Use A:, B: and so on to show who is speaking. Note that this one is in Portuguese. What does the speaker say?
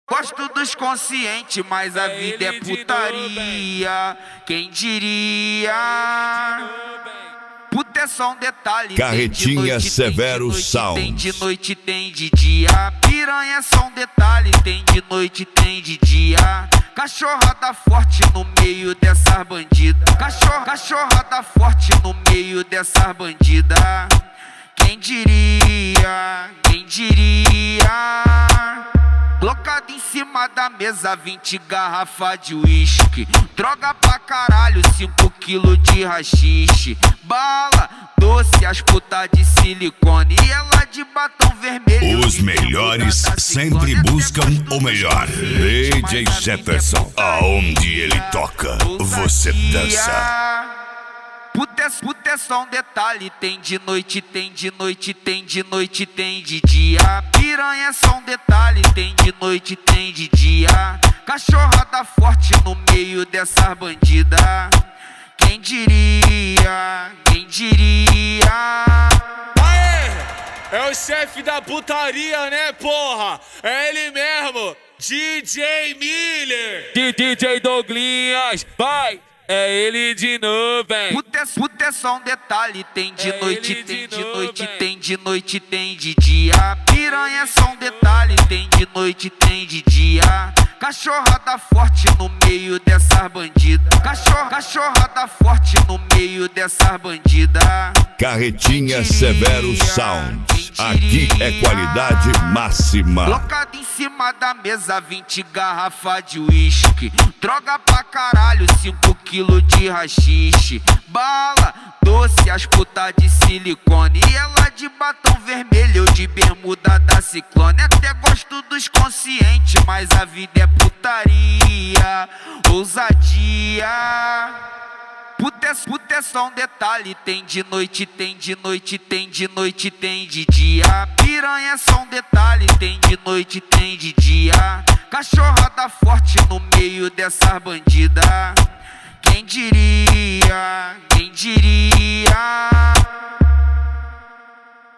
A: Gosto dos conscientes, mas a vida é putaria. Quem diria? Puta é só um detalhe.
B: Carretinha Severo Sound.
A: Tem de noite, tem de dia. Piranha é só um detalhe. Tem de noite, tem de dia. Cachorrada forte no meio dessas bandidas. Cachorrada forte no meio dessas bandidas. Quem diria? Quem diria? Colocado em cima da mesa 20 garrafas de uísque. Droga pra caralho, 5 quilos de rachixe. Bala, doce, as putas de silicone. E ela de batom vermelho.
B: Os melhores sempre buscam o melhor. DJ Jefferson, aonde ele toca, você dança.
A: Puta é só um detalhe. Tem de noite, tem de noite, tem de noite, tem de dia. Piranha é só um detalhe. Tem de noite, tem de dia. Cachorrada forte no meio dessas bandidas. Quem diria? Quem diria?
C: Aê! É o chefe da putaria, né, porra? É ele mesmo, DJ Miller. DJ Douglinhas, vai! É ele de novo, hein?
A: Puta é só um detalhe. Tem de noite, tem de noite, tem de noite, tem de dia. Piranha é só um detalhe. Tem de noite, tem de dia. Cachorrada forte no meio dessas bandidas. Cachorrada forte no meio dessas bandidas.
B: Carretinha Severo Sound. Aqui é qualidade máxima.
A: Colocado em cima da mesa 20 garrafas de uísque. Droga pra caralho, 5 quilos de rachixe. Bala, doce, as putas de silicone. E ela de batom vermelho, eu de bermuda da Ciclone. Até gosto dos conscientes, mas a vida é putaria. Ousadia. Puta é só um detalhe. Tem de noite, tem de noite, tem de noite, tem de dia. Piranha é só um detalhe. Tem de noite, tem de dia. Cachorrada forte no meio dessas bandidas. Quem diria? Quem diria?